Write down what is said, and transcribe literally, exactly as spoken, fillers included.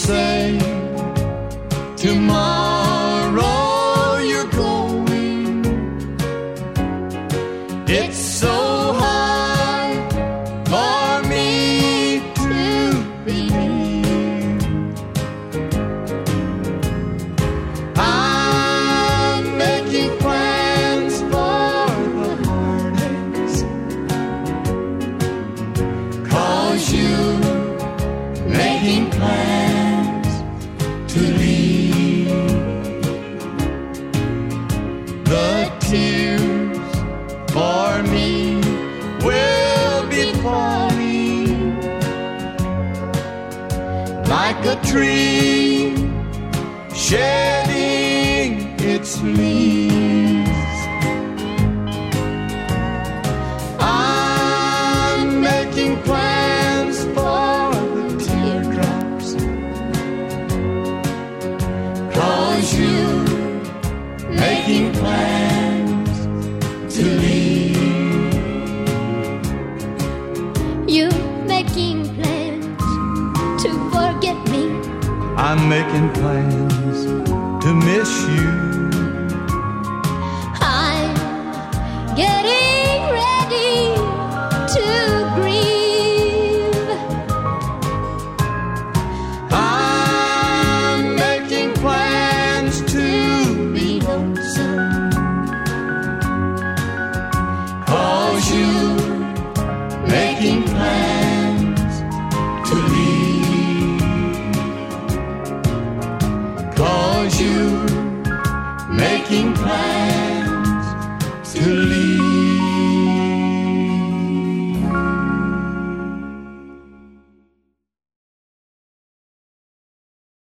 say tomorrow you're going. It's so hard for me to believe. I'm making plans for the heartaches, 'cause you making plans to leave. The tears for me will be falling like a tree shedding its leaves. I'm making plans for the teardrops, 'cause you're making plans to leave. You're making plans to forget me. I'm making plans to miss you. I'm getting ready to grieve. I'm making plans to be lonesome, 'cause you're making plans to leave. 'Cause you're making plans to leave.